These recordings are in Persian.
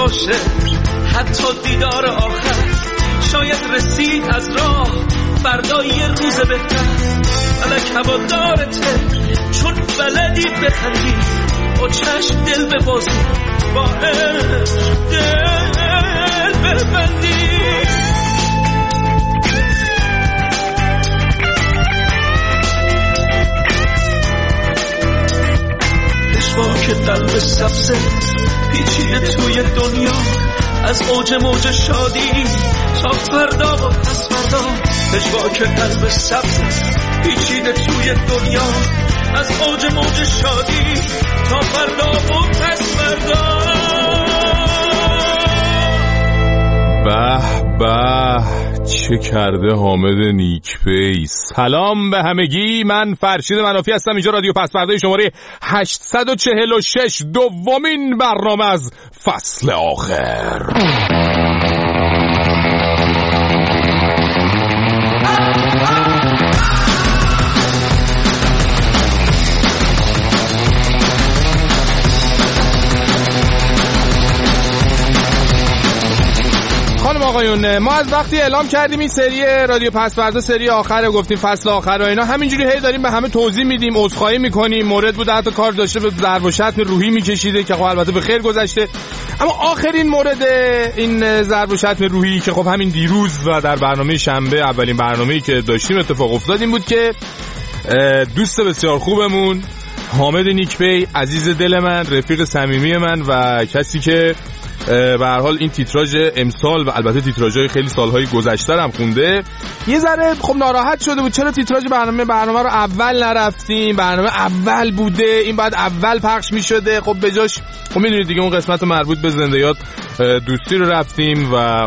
باشه حتی دیدار آخر، شاید رسید از راه فردا یه روز بهتر. فلک هوادارته چون بلدی بخندی، با چشم دل ببازی، با عشق دل ببندی. که قلب سبزه پیچیده توی دنیا، از اوج موج شادی تا فردا و پس فردا. که قلب سبزه پیچیده توی دنیا، از اوج موج شادی تا فردا و پس فردا. به به چه کرده حامد نیکپی. سلام به همگی، من فرشید منافی هستم. اینجا رادیو پس‌پرده شماره 846، دومین برنامه از فصل آخر. آقایون، ما از وقتی اعلام کردیم این سری رادیو پس‌پرده سری آخره، گفتیم فصل آخر و اینا، همینجوری هی داریم به همه توضیح میدیم، عذرخواهی میکنیم. مورد بوده حتی کار داشته به ضرب و شتم روحی میکشیده که خب البته به خیر گذشته، اما آخرین مورد این ضرب و شتم روحی که خب همین دیروز و در برنامه شنبه اولین برنامه‌ای که داشتیم اتفاق افتاد این بود که دوست بسیار خوبمون حامد نیکپی، عزیز دل من، رفیق صمیمی من و کسی که به هر حال این تیتراژ امسال و البته تیتراژهای خیلی سالهای گذشته هم خونده، یه ذره خب ناراحت شده بود چرا تیتراژ برنامه رو اول نرفتیم، برنامه اول بوده، این بعد اول پخش می‌شده. خب بجاش خب میدونید دیگه اون قسمت مربوط به زنده‌یاد دوستی رو رفتیم و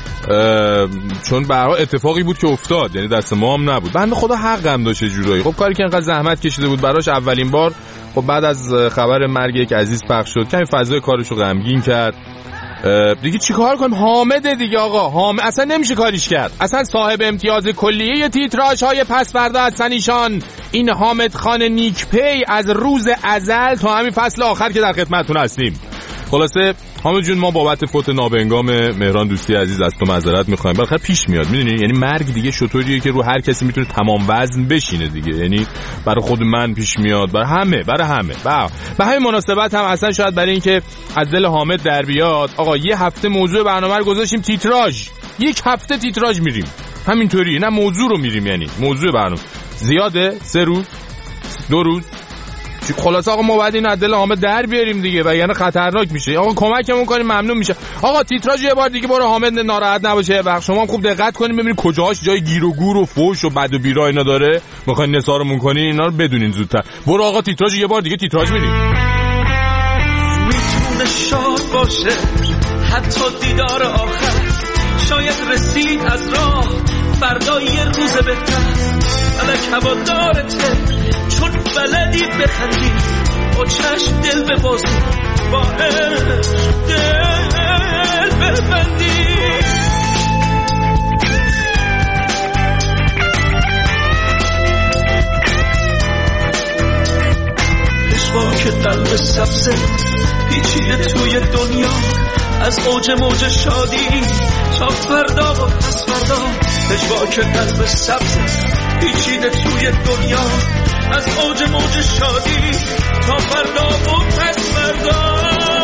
چون به هر حال اتفاقی بود که افتاد، یعنی دست ما هم نبود، بنده خدا حقم داشت جورایی. خب کاری که انقدر زحمت کشیده بود براش اولین بار، خب بعد از خبر مرگ یک عزیز پخش شد، کمی فضای کارشو غمگین کرد دیگه. چیکار کنیم؟ حامد دیگه آقا، حامد اصلا نمیشه کاریش کرد، اصلا صاحب امتیاز کلیه تیتراژهای پس‌پرده هستن ایشان. این حامد خان نیکپی از روز ازل تا همین فصل آخر که در خدمتتون هستیم. خلاصه حامد جون، ما بابت فوت نابهنگام مهران دوستی عزیز از تو معذرت می‌خوایم. بالاخره پیش میاد، میدونی، یعنی مرگ دیگه شطوریه که رو هر کسی میتونه تمام وزن بشینه دیگه، یعنی برای خود من پیش میاد، برای همه. به همین مناسبت هم اصلا شاید برای اینکه از دل حامد در بیاد، آقا یه هفته موضوع برنامه رو گذاشتیم تیتراژ، یک هفته تیتراژ میریم همینطوری، نه موضوع رو میریم، یعنی موضوع برنامه زیاده، 3 روز 2 روز. خلاص آقا ما باید این از دل حامد در بیاریم دیگه و یعنی خطرناک میشه. آقا کمکمون کنیم، ممنون میشه. آقا تیتراژ یه بار دیگه برو، حامد ناراحت نباشه. وقت شما هم خوب دقت کنیم ببینید کجاهاش جای گیر و گور و فوش و بد و بیرا اینا داره، میخواین نثارمون کنین، اینا رو بدونین زودتر. برو آقا تیتراژ یه بار دیگه تیتراژ میریم. میتونه شاد باشه حتی دیدار آخر، شاید رسید از راه فردا یه روز بهتر. فلک هوادارته چون بلدی بخندی، با چشم دل ببازی، با عشق دل ببندی. که قلب سبزه پیچیده توی دنیا، از اوج موج شادی تا فردا و پس فردا. که قلب سبزه پیچیده توی دنیا، از اوج موج شادی تا فردا و پس فردا.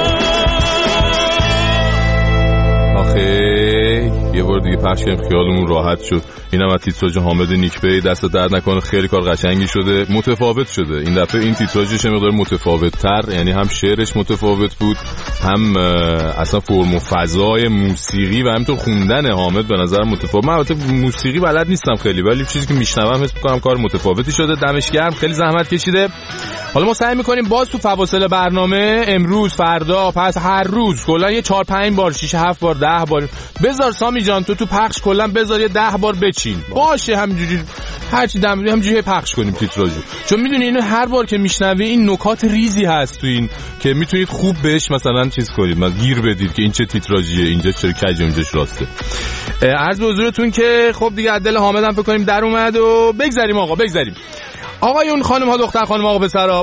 آخه یه بار دیگه پخش کردیم خیالمون راحت شد. اینم از تیتراژ حامد نیکپی، دست درد نکنه، خیلی کار قشنگی شده، متفاوت شده این دفعه. این تیتراژش مقدار متفاوت تر، یعنی هم شعرش متفاوت بود، هم اصلا فرم و فضای موسیقی و همینطور خوندن حامد به نظر متفاوت. من البته موسیقی بلد نیستم خیلی، ولی چیزی که میشنوم حس می‌کنم کار متفاوتی شده. دمش گرم، خیلی زحمت کشیده. حالا ما سعی می‌کنیم باز تو فواصل برنامه، امروز، فردا، پس هر روز کلا یه 4-5 بار، 6-7 بار، 10 بار بذار سامی جان، تو پخش کلا بذار یه 10 بار بچین باشه، همینجوری هرچی همینجوری پخش کنیم تیتراژو، چون میدونی اینو هر بار که میشنوی این نکات ریزی هست تو این که میتونید خوب بهش مثلا چیز کنید، مثلا گیر بدید که این چه تیتراژیه، اینجا چرا کج، اونجاش راسته. عرض به حضورتون که خب دیگه از دل حامدم فکر کنیم در اومد و بگذریم. آقایون، خانم ها، دختر خانم، آقا پسرا،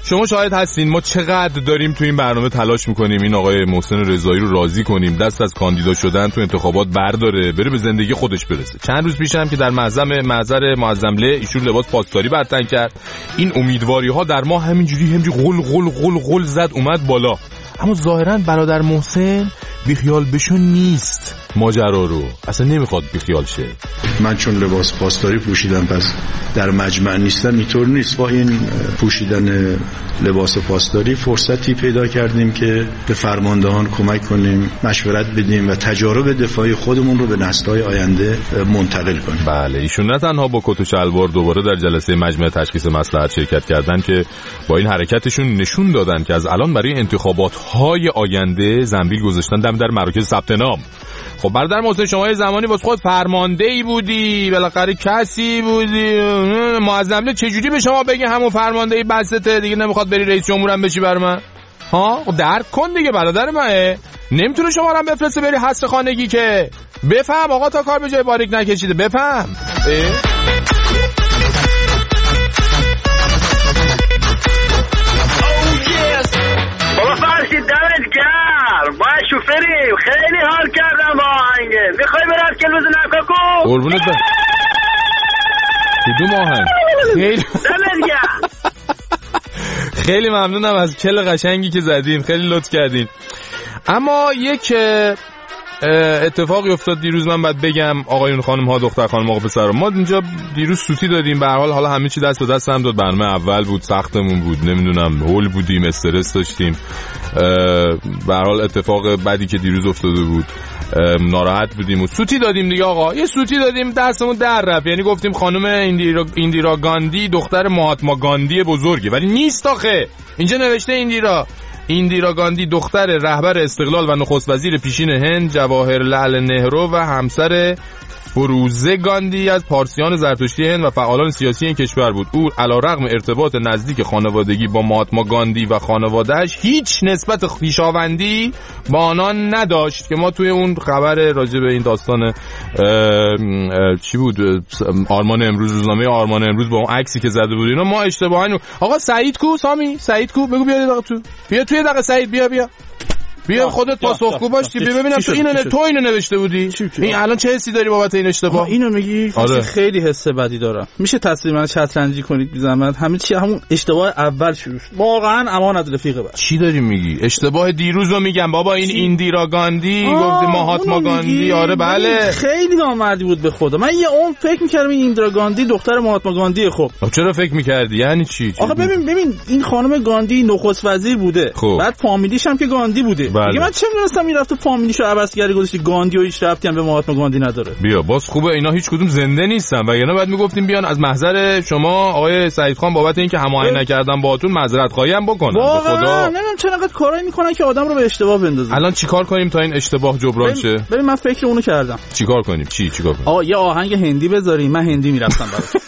شما شاهد هستین ما چقدر داریم تو این برنامه تلاش میکنیم این آقای محسن رضایی رو راضی کنیم دست از کاندیدا شدن تو انتخابات برداره، بره به زندگی خودش برسه. چند روز پیشم که در محضر معظمله ایشون لباس پاسداری برتن کرد، این امیدواری ها در ما همینجوری غل زد اومد بالا. اما ظاهرا برادر محسن بیخیال بشون نیست ماجرا رو، اصلا نمیخواد بیخیال شه. من چون لباس پاسداری پوشیدم پس در مجمع نیستم، اینطور نیست. با این پوشیدن لباس پاسداری فرصتی پیدا کردیم که به فرماندهان کمک کنیم، مشورت بدیم و تجارب دفاعی خودمون رو به نسل‌های آینده منتقل کنیم. بله ایشون نه تنها با کت و شلوار دوباره در جلسه مجمع تشخیص مصلحت شرکت کردن که با این حرکتشون نشون دادن که از الان برای انتخابات‌های آینده زنبیل گذاشتن در مراکز ثبت نام. خب برادر محسن شما یه زمانی واسه خود فرماندهی بودی، بالاخره کسی بودی، معظمله چجوری به شما بگه همون فرماندهی بسته دیگه نمیخواد بری رئیس جمهورم بشی بر من؟ ها درک کن دیگه برادر من، نمیتونه شما رو هم بفرسته بری حس خانگی که بفهم آقا تا کار به جای باریک نکشیده. بفهم بابا فرشید دمت گرم، ما شوفریم، خیلی حال کردم با آهنگه. میخوای برات کل بزنم کاکو؟ قربونت برم. کدوم آهنگ؟ خیلی دمت گرم. خیلی ممنونم از کل قشنگی که زدین، خیلی لطف کردین. اما یک اتفاقی افتاد دیروز، من باید بگم آقایون خانم ها دختر خانم آقا پسر، ما اینجا دیروز سوتی دادیم. به هر حال حالا همه چی دست به دست هم داد. برنامه اول بود، سختمون بود، نمیدونم هول بودیم، استرس داشتیم. به هر حال اتفاق بعدی که دیروز افتاده بود ناراحت بودیم و سوتی دادیم دیگه. آقا یه سوتی دادیم دستمون در رفت، یعنی گفتیم خانم ایندیرا گاندی دختر مهاتما گاندی بزرگه، ولی نیست. آخه اینجا نوشته ایندیرا گاندی دختر رهبر استقلال و نخست وزیر پیشین هند جواهرلال نهرو و همسر فروزه گاندی از پارسیان زرتشتی هند و فعالان سیاسی این کشور بود. او علیرغم ارتباط نزدیک خانوادگی با مهاتما گاندی و خانواده‌اش هیچ نسبت خویشاوندی با آنان نداشت که ما توی اون خبر راجع به این داستان چی بود آرمان امروز، روزنامه آرمان امروز با اون عکسی که زده بود اینا ما اشتباهی. آقا سعید کو؟ سامی سعید کو؟ بگو بیا دقیقه تو، بیا توی دقیقه سعید، بیا خودت پاسخگو باشی. ببینم تو اینو نوشته بودی. این الان چه حسی داری بابت این اشتباه؟ اینو میگی؟ آره. خیلی حس بدی دارم. میشه تصویر من شطرنجی کنید بی زحمت؟ همه چی همون اشتباه اول شروع شد. واقعا امان از رفیق بعد. چی داری میگی؟ اشتباه دیروزو میگم بابا. این ایندیرا گاندی گفت مهاتما گاندی. آره بله خیلی نامردی بود به خدا. من یه اون فکر میکردم این ایندیرا گاندی دختر مهاتما گاندی. خب چرا فکر میکردی؟ یعنی چی؟ آخه ببین این خانم گاندی نخست وزیر بوده، بعد فامیلیش هم که گاندی بوده. دیگه من چه می‌دونستم این رفته فامیلیشو عوض کرده گذاشته گاندی و هیچ ربطی هم به مهاتما گاندی نداره. بیا باز خوبه اینا هیچ کدوم زنده نیستن، وگرنه بعد میگفتیم بیان از محضر شما آقای سعید خان بابت اینکه هماهنگ نکردن باهاتون معذرت خواهی هم بکنن. به خدا نمیدونم چرا انقدر کارایی میکنن که آدم رو به اشتباه بندازن. الان چیکار کنیم تا این اشتباه جبران شه؟ ببین من فکر اونو کردم. چیکار کنیم؟ چیکار کنیم؟ آقا یه آهنگ هندی بذاریم، من هندی میرفتم برات.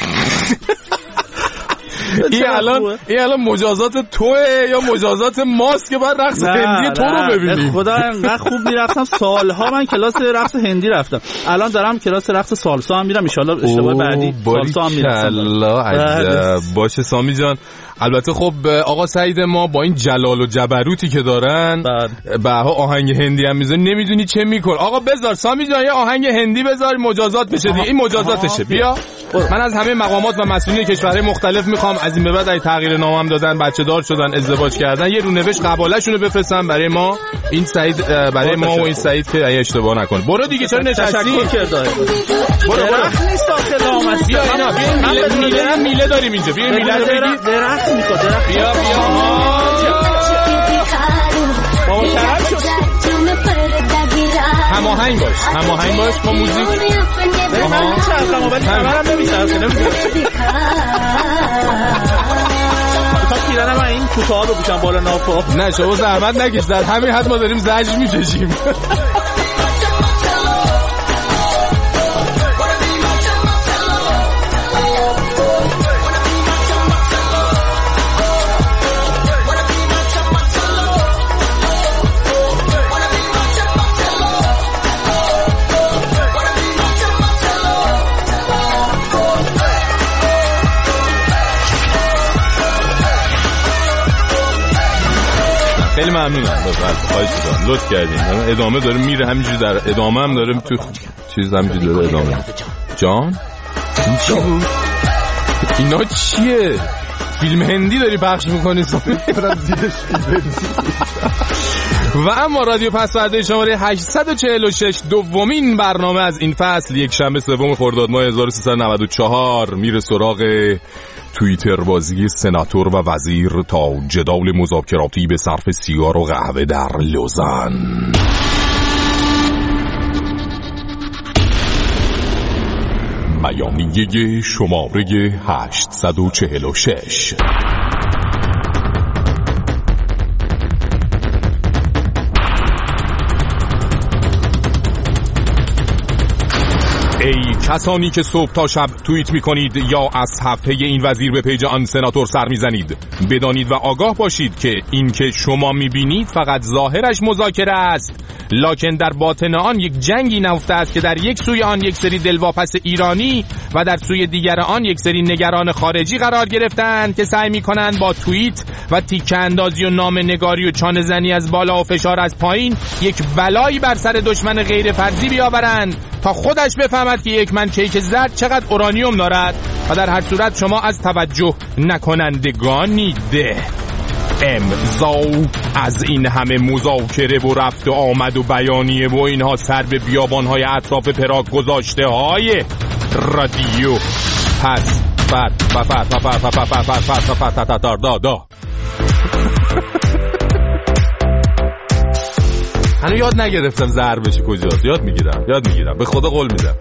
این الان مجازات توه یا مجازات ماست که بعد رقص هندی تو رو ببینیم؟ خدا انقدر خوب میرفتم، سالها من کلاس رقص هندی رفتم، الان دارم کلاس رقص سالسا هم میرم، ان شاءالله اشتباه بعدی سالسا هم میرم. الله عجب. باشه سامی جان. البته خب آقا سعید ما با این جلال و جبروتی که دارن بها آهنگ هندی هم میذاری، نمیدونی چه میکن. آقا بذار سامی جان یه آهنگ هندی بذار مجازات بشه دیگه. این مجازاتشه. بیا من از همه مقامات و مسئولین کشورهای مختلف میخوام از این به بعد ای تغییر نامم دادن، بچه دار شدن، ازدواج کردن، یه رونوشت قباله‌شونو بفرستن برای ما. این سعید برای ما و این سعید که ای اشتباه نکنه. برو دیگه چرا نشستی؟ برو نیست داخل آمد. بیا اینا میله داریم اینجا. بیا میله رو بگی. درخت میخواد. بیا بابا طرف شد. هماهنگ باش با موزیک. من میچرخم ولی خبرم نمیچرخه. تا پیرنم من این کوتاه رو بکشم بالا ناپا. نه شما زحمت نکش، در همین حد ما داریم زجر میکشیم. خیلی ممنونم. خواهش می‌کنم. لطف کردین. ادامه داره میره همینجوری، در ادامه هم داره تو چیز همینجوری داره ادامه. جان این چی بود؟ اینا چیه؟ فیلم هندی داری پخش میکنی سامی؟ و اما رادیو پسورده شماره 846 دومین برنامه از این فصل، یک شنبه 3 خرداد ماه 1394 میره سراغ توییتر بازی سناتور و وزیر تا جدال مذاکراتی به صرف سیگار و قهوه در لوزان. بیانیه شماره 846. ای کسانی که صبح تا شب توییت میکنید یا از صفحه این وزیر به پیج آن سناتور سر میزنید، بدانید و آگاه باشید که این که شما میبینید فقط ظاهرش مذاکره است، لکن در باطن آن یک جنگی نهفته است که در یک سوی آن یک سری دلواپس ایرانی و در سوی دیگر آن یک سری نگران خارجی قرار گرفتند که سعی میکنند با توییت و تیکه اندازی و نامه‌نگاری و چانه زنی از بالا و فشار از پایین یک بلایی بر سر دشمن غیر فرضی بیاورند تا خودش بفهمد که یک من کیک زرد چقدر اورانیوم دارد و در هر صورت شما از توجه نکنندگانید. امضا از این همه مذاکره و رفت و آمد و بیانیه و اینها سر به بیابان‌های اطراف پراگ گذاشته های رادیو پس هنوز یاد نگرفتم ضربش کجاست. یاد میگیرم به خدا قول میدم.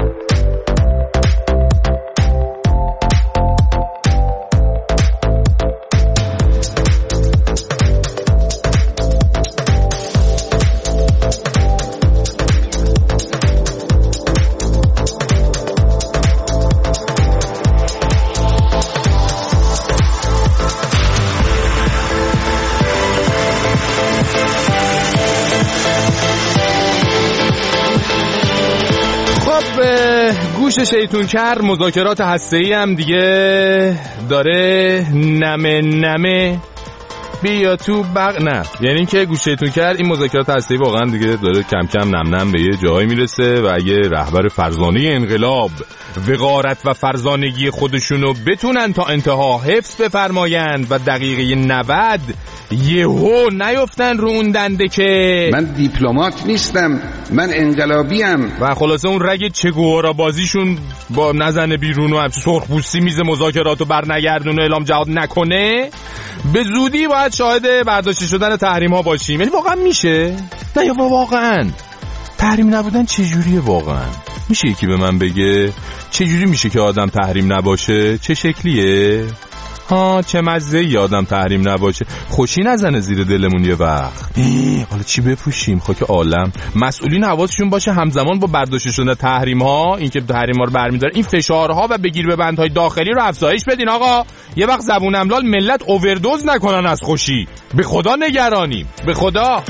گوش شیطونکر مذاکرات هسته‌ای هم دیگه داره نمه بیا تو نه، یعنی که گوش شیطونکر این مذاکرات هسته‌ای واقعا دیگه داره کم کم نم به یه جایی میرسه و اگه رهبر فرزانه انقلاب وقارت و فرزانگی خودشونو بتونن تا انتها حفظ بفرمایند و دقیقه 90 یهو نیفتن رو اون دنده که من دیپلمات نیستم، من انقلابیم و خلاصه اون رگ چگوارا بازیشون با نزنه بیرون و همچه سرخپوستی میز مذاکراتو برنگردون و اعلام جهاد نکنه، به زودی باید شاهد برداشته شدن تحریم ها باشیم. یعنی واقعا میشه؟ نه یا واقعا تحریم نبودن چجوریه؟ واقعا میشه یکی به من بگه چجوری میشه که آدم تحریم نباشه؟ چه شکلیه؟ چه مزه‌ای آدم تحریم نباشه. خوشی نزنه زیر دلمون یه وقت. حالا چی بپوشیم؟ خاک عالم. مسئولین حواسشون باشه همزمان با برداشته شدن تحریم ها، این که تحریم ها رو برمی‌داره، این فشارها و بگیر ببندهای داخلی رو افزایش بدین آقا. یه وقت زبون املال ملت اووردوز نکنن از خوشی. به خدا نگرانیم، به خدا.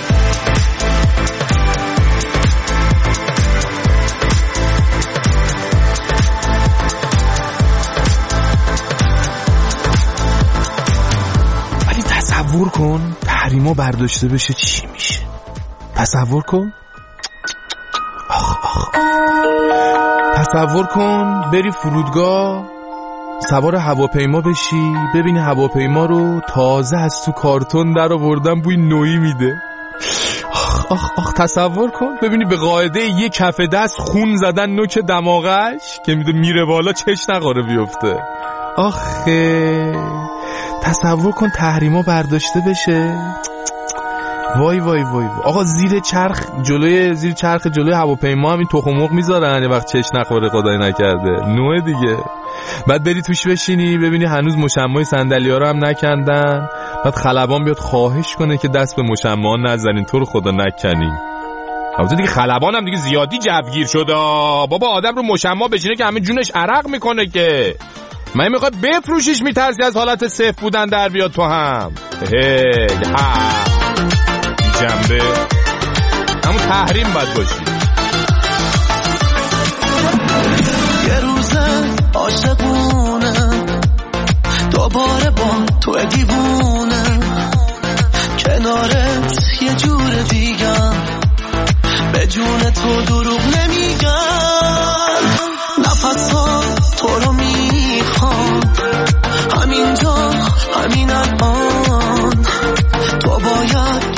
تصور کن تحریما برداشته بشه چی میشه؟ تصور کن. تصور کن بری فرودگاه سوار هواپیما بشی، ببینی هواپیما رو تازه از تو کارتون در آوردن، بوی نوئی میده. تصور کن ببینی به قاعده یک کف دست خون زدن نوک دماغش که میره بالا چش نخوره بیفته. آخه تصور کن تحریما برداشته بشه. وای وای وای آقا زیر چرخ جلوی هواپیما هم این تخم مرغ میذارن یه وقت چش نخوره خدای نکرده، نوع دیگه. بعد بری توش بشینی ببینی هنوز مشمع صندلی‌ها رو هم نکندن، بعد خلبان بیاد خواهش کنه که دست به مشمع نزنین تو رو خدا نکنین. البته دیگه خلبان هم دیگه زیادی جوگیر شده بابا، آدم رو مشمع بشینه که همه جونش عرق میکنه که من میخوای بفروشیش، میترسی از حالت صفر بودن در بیاد تو هم. جنبه همون تحریم باید باشی. یه روزه عاشقونه دوباره با تو دیوونه،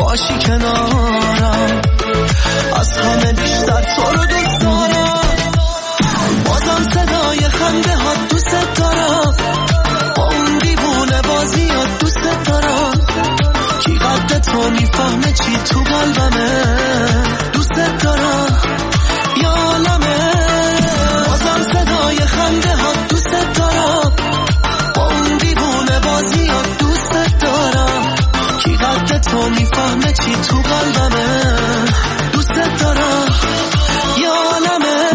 باشی کنارم، از همه بیشتر تو رو دوست دارم. بازم صدای خنده ها دوست دارم، با اون دیوونه بازی ها دوست دارم. کی قد تو میفهمه چی تو قلبمه، دوست دارم یا عالمه. بازم صدای خنده ها دوست دارم، با اون دیوونه بازی ها دوست دارم. کی قد تو میفهمه چی تو قلبمه، دوست دارم یا عالمه.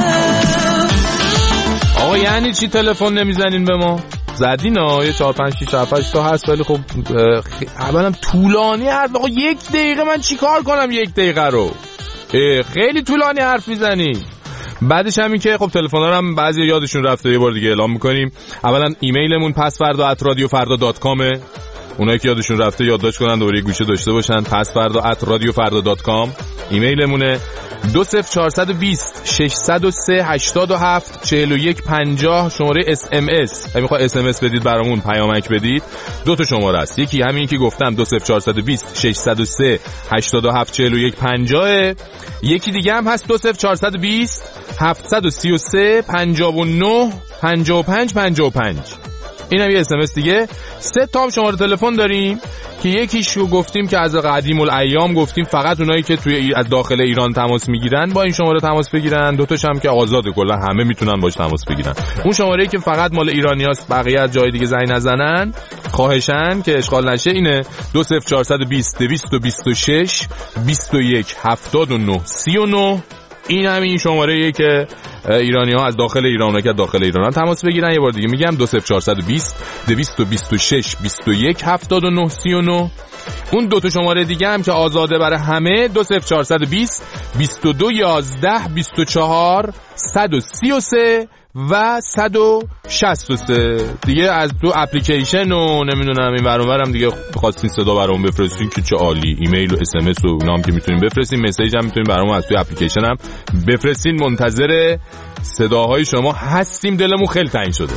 آقا یعنی چی تلفن نمیزنین به ما؟ زدین یه 4 5 6 7 8 تا هست، ولی خب اولا طولانی حرف. آقا 1 دقیقه من چیکار کنم 1 دقیقه رو؟ خیلی طولانی حرف میزنی. بعدش همین که خب تلفن‌ها رو هم بعضی یادشون رفته، یه بار دیگه اعلام میکنیم. اولا ایمیلمون pasfarda@radiofarda.com، اونایی که یادشون رفته یادداشت کنن دوباره گوشه داشته باشن. pasfarda@radiofarda.com ایمیلمونه. 20420 603 87 41 50 شماره SMS. اگه میخواد SMS بدید برامون پیامک بدید، 2 تا شماره است. یکی همین که گفتم 20420 603 87 41 50. یکی دیگه هم هست 20420 733 59 55 55. این هم یه SMS دیگه. 3 تا شماره تلفن داریم که یکیش رو گفتیم که از قدیم الایام گفتیم فقط اونایی که توی از داخل ایران تماس میگیرن با این شماره تماس بگیرن. 2 تاش هم که آزاده، کلا همه میتونن باش تماس بگیرن. اون شماره‌ای که فقط مال ایرانیاست، بقیه از جای دیگه زنگ نزنن خواهشن که اشغال نشه، اینه 20420 226 21 79 39. این همین شماره‌ایه که ایرانی‌ها از داخل ایران که داخل ایران تماس بگیرن. یه بار دیگه میگم 20420 226 21 79 39. اون 2 تا شماره دیگه هم که آزاده برای همه 20420 22 11 24 133 و 163 دیگه. از تو اپلیکیشن و نمیدونم این ور اون ورم دیگه خواستین صدا برامون بفرستین که چه عالی. ایمیل و SMS و اینا هم که میتونین بفرستین، مسیج هم میتونین برامون از توی اپلیکیشن هم بفرستین. منتظر صداهای شما هستیم، دلمون خیلی تنگ شده.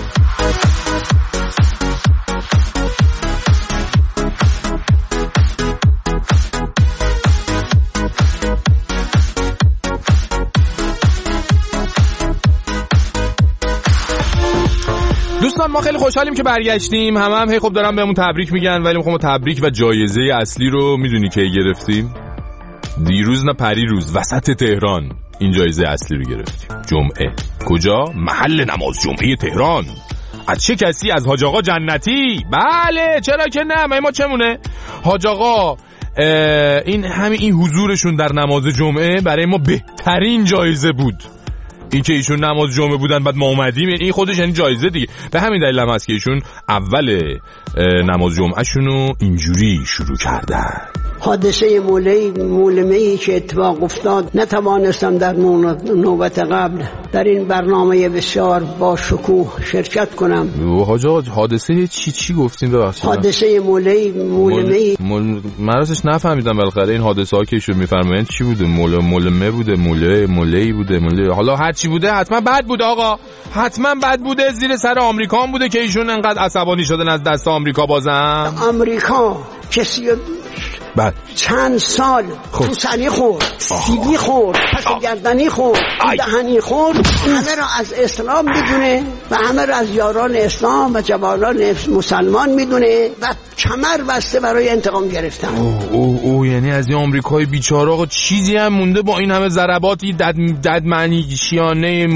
دوستان ما خیلی خوشحالیم که برگشتیم. هم هی خب دارم بهمون تبریک میگن، ولی ما تبریک و جایزه اصلی رو میدونی که گرفتیم؟ دیروز نه پریروز وسط تهران این جایزه اصلی رو گرفتیم. جمعه. کجا؟ محل نماز جمعه تهران. از چه کسی؟ از حاج آقا جنتی. بله چرا که نه، ما چمونه. حاج آقا این حضورشون در نماز جمعه برای ما بهترین جایزه بود. این که ایشون نماز جمعه بودن بعد ما اومدیم، این خودش یعنی جایزه دیگه. به همین دلیل هم هست که ایشون اول نماز جمعه شونو اینجوری شروع کردن. حادثه مولمه‌ای که اتفاق افتاد نتوانستم در نوبت قبل در این برنامه بسیار با شکوه شرکت کنم. حاج آقا حادثه چی گفتیم ببخشید؟ حادثه مولمه‌ای من راستش نفهمیدم بالاخره این حادثه ها که ایشون میفرمایند چی بوده؟ مولمه بوده، موله‌ای بوده، حالا هر چی بوده حتما بد بوده آقا، حتما بد بوده. زیر سر آمریکا هم بوده که ایشون انقدر عصبانی شدن از دست آمریکا. بازم آمریکا کسی بعد چند سال توسنی خورد، سیبی خورد، پس گردنی خورد، دهنی خورد، همه را از اسلام میدونه و همه را از یاران اسلام و جوانان مسلمان میدونه و کمر بسته برای انتقام گرفتن. یعنی از این آمریکای بیچاره آقا چیزی هم مونده با این همه ضرباتی دد معنی شیانه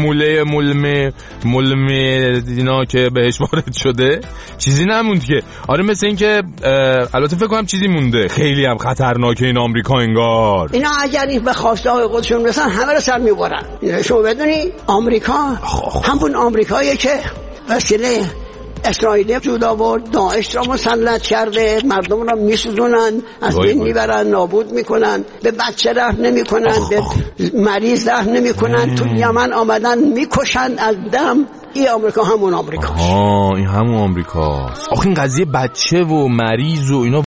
مولمه اینا که بهش وارد شده؟ چیزی نموند که. آره مثل این که البته فکر کنم چیزی مونده. خیلی هم خطرناکه این آمریکا انگار. اینا اگر این به خواسته های خودشون رسن همه رو سر میبرن. شما بدونی آمریکا همون آمریکاییه که وسیله اسرائیل جود آورد، داعش را مسلط کرده، مردم را میسوزونن، از بین میبرن، نابود میکنن، به بچه رحم نمیکنن، به مریض رحم نمیکنن، تو یمن آمدن میکشن از دم. این آمریکا همون آمریکاست. این همون آمریکاست. آخه این قضیه بچه و مریض و اینا